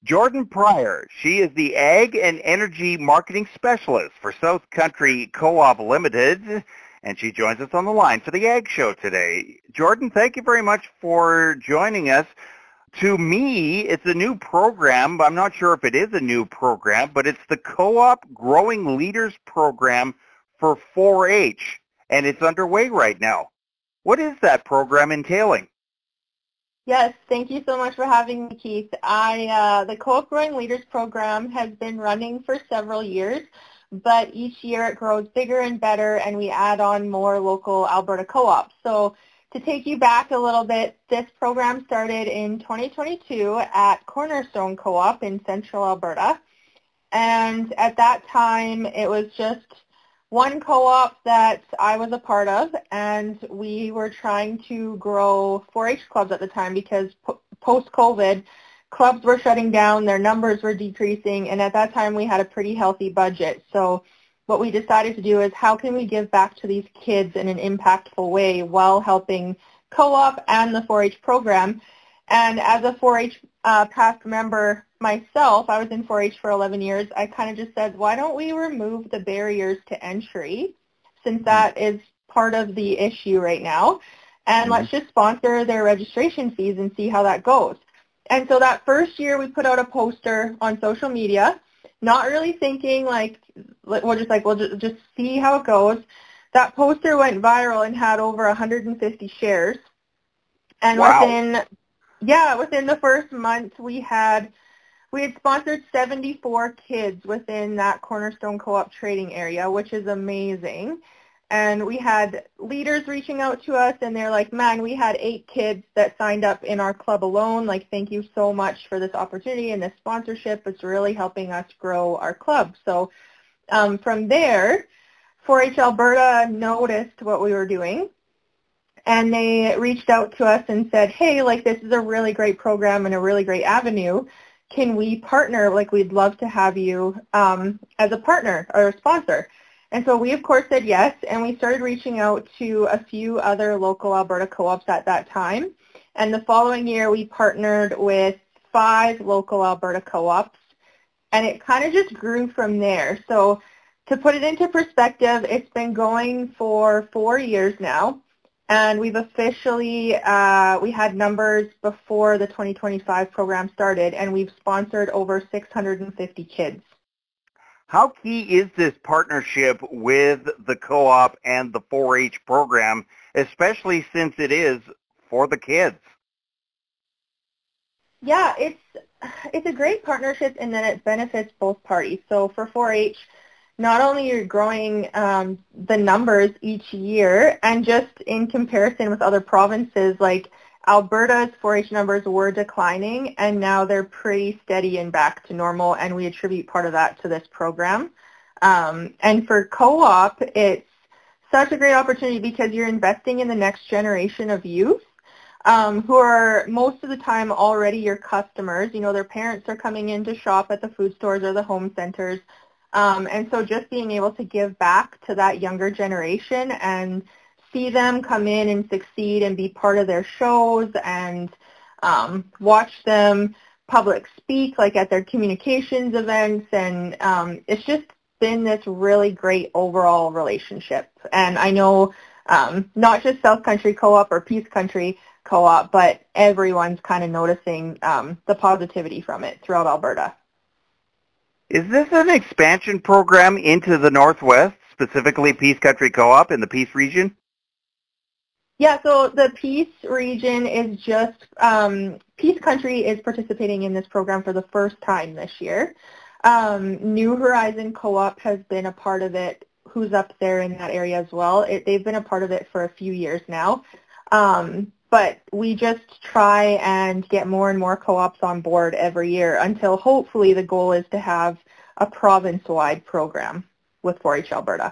Jordan Pryor. She is the Ag and Energy Marketing Specialist for South Country Co-op Limited, and she joins us on the line for the Ag Show today. Jordan, thank you very much for joining us. To me, it's a new program. I'm not sure if it is a new program, but it's the Co-op Growing Leaders Program for 4-H, and it's underway right now. What is that program entailing? Yes, thank you so much for having me, Keith. The Co-op Growing Leaders Program has been running for several years, but each year it grows bigger and better, and we add on more local Alberta co-ops. So to take you back a little bit, this program started in 2022 at Cornerstone Co-op in central Alberta, and at that time it was just one co-op that I was a part of, and we were trying to grow 4-H clubs at the time because post-COVID, clubs were shutting down, their numbers were decreasing, and at that time we had a pretty healthy budget. So what we decided to do is how can we give back to these kids in an impactful way while helping co-op and the 4-H program. And as a 4-H past member myself, I was in 4-H for 11 years, I kind of just said, why don't we remove the barriers to entry, since that is part of the issue right now, and let's just sponsor their registration fees and see how that goes. And so that first year we put out a poster on social media, not really thinking we'll just see how it goes. That poster went viral and had over 150 shares. And wow. within the first month we had sponsored 74 kids within that Cornerstone Co-op trading area, which is amazing. And we had leaders reaching out to us, and they're like, man, we had 8 kids that signed up in our club alone. Like, thank you so much for this opportunity and this sponsorship. It's really helping us grow our club. So from there, 4-H Alberta noticed what we were doing, and they reached out to us and said, hey, this is a really great program and a really great avenue. Can we partner? We'd love to have you as a partner or a sponsor. And so we, of course, said yes, and we started reaching out to a few other local Alberta co-ops at that time. And the following year, we partnered with 5 local Alberta co-ops, and it kind of just grew from there. So to put it into perspective, it's been going for 4 years now. And we've officially, we had numbers before the 2025 program started, and we've sponsored over 650 kids. How key is this partnership with the co-op and the 4-H program, especially since it is for the kids? Yeah, it's a great partnership in that it benefits both parties. So for 4-H, not only are you growing the numbers each year, and just in comparison with other provinces, Alberta's 4-H numbers were declining, and now they're pretty steady and back to normal, and we attribute part of that to this program. And for co-op, it's such a great opportunity because you're investing in the next generation of youth who are most of the time already your customers. You know, their parents are coming in to shop at the food stores or the home centers. And so just being able to give back to that younger generation and see them come in and succeed and be part of their shows and watch them public speak at their communications events, and it's just been this really great overall relationship. And I know not just South Country Co-op or Peace Country Co-op, but everyone's kind of noticing the positivity from it throughout Alberta. Is this an expansion program into the Northwest, specifically Peace Country Co-op in the Peace region? Yeah, so the Peace region is just, Peace Country is participating in this program for the first time this year. New Horizon Co-op has been a part of it, who's up there in that area as well. They've been a part of it for a few years now. But we just try and get more and more co-ops on board every year until hopefully the goal is to have a province-wide program with 4-H Alberta.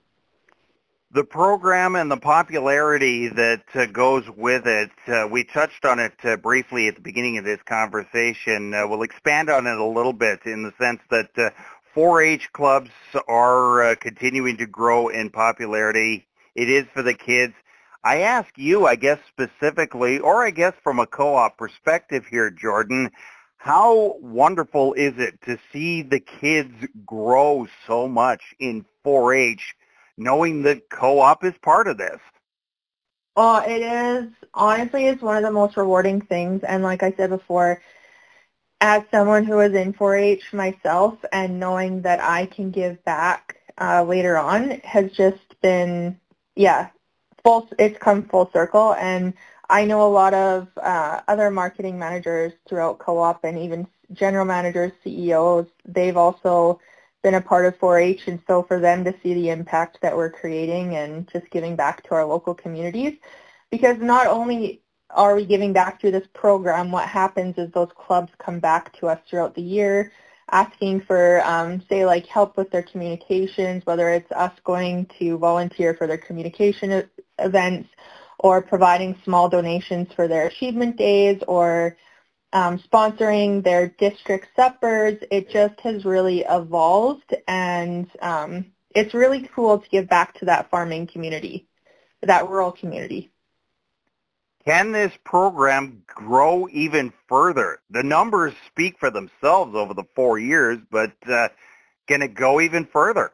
The program and the popularity that goes with it, we touched on it briefly at the beginning of this conversation. We'll expand on it a little bit in the sense that 4-H clubs are continuing to grow in popularity. It is for the kids. I ask you, I guess specifically, or I guess from a co-op perspective here, Jordan, How wonderful is it to see the kids grow so much in 4-H, knowing that co-op is part of this? Oh, it is, honestly, it's one of the most rewarding things. And like I said before, as someone who was in 4-H myself and knowing that I can give back later on has just been, yeah, it's come full circle. And I know a lot of other marketing managers throughout co-op and even general managers, CEOs, they've also been a part of 4-H. And so for them to see the impact that we're creating and just giving back to our local communities, because not only are we giving back through this program, what happens is those clubs come back to us throughout the year asking for, say, like help with their communications, whether it's us going to volunteer for their communication events or providing small donations for their achievement days or sponsoring their district suppers. It just has really evolved, and it's really cool to give back to that farming community, that rural community. Can this program grow even further? The numbers speak for themselves over the 4 years, but can it go even further?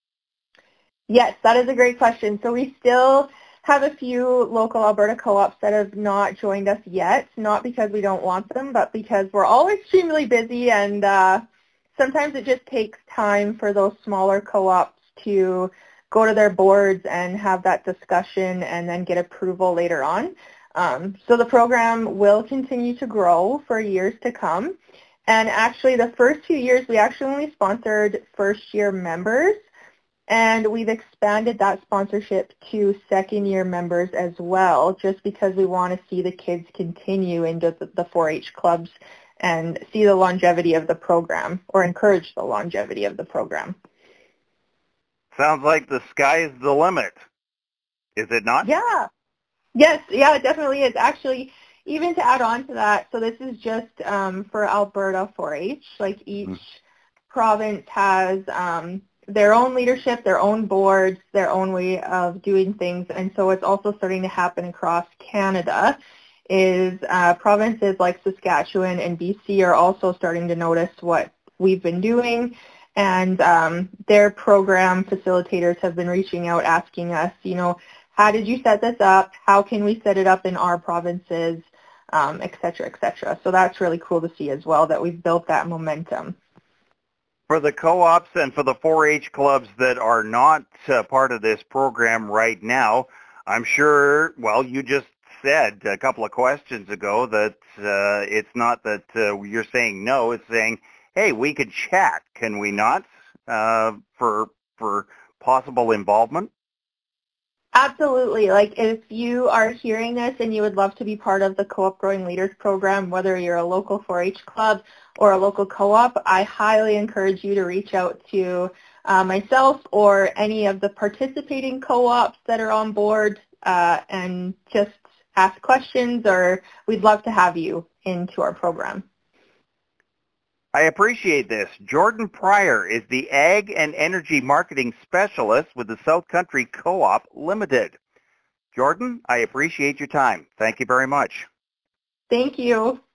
Yes, that is a great question. So we still have a few local Alberta co-ops that have not joined us yet, not because we don't want them, but because we're all extremely busy, and sometimes it just takes time for those smaller co-ops to go to their boards and have that discussion and then get approval later on. So the program will continue to grow for years to come. And actually the first few years we actually only sponsored first-year members, and we've expanded that sponsorship to second-year members as well, just because we want to see the kids continue into the 4-H clubs and see the longevity of the program, or encourage the longevity of the program. Sounds like the sky is the limit. Is it not? Yeah. Yes, yeah, it definitely is. Actually, even to add on to that, so this is just for Alberta 4-H. Like each province has their own leadership, their own boards, their own way of doing things, and so it's also starting to happen across Canada. Is provinces like Saskatchewan and BC are also starting to notice what we've been doing, and their program facilitators have been reaching out asking us, how did you set this up? How can we set it up in our provinces, et cetera, et cetera. So that's really cool to see as well, that we've built that momentum. For the co-ops and for the 4-H clubs that are not part of this program right now, I'm sure, well, you just said a couple of questions ago that it's not that you're saying no, it's saying, hey, we could chat, can we not, for possible involvement? Absolutely. Like if you are hearing this and you would love to be part of the Co-op Growing Leaders program, whether you're a local 4-H club or a local co-op, I highly encourage you to reach out to myself or any of the participating co-ops that are on board and just ask questions, or we'd love to have you into our program. I appreciate this. Jordan Pryor is the Ag and Energy Marketing Specialist with the South Country Co-op Limited. Jordan, I appreciate your time. Thank you very much. Thank you.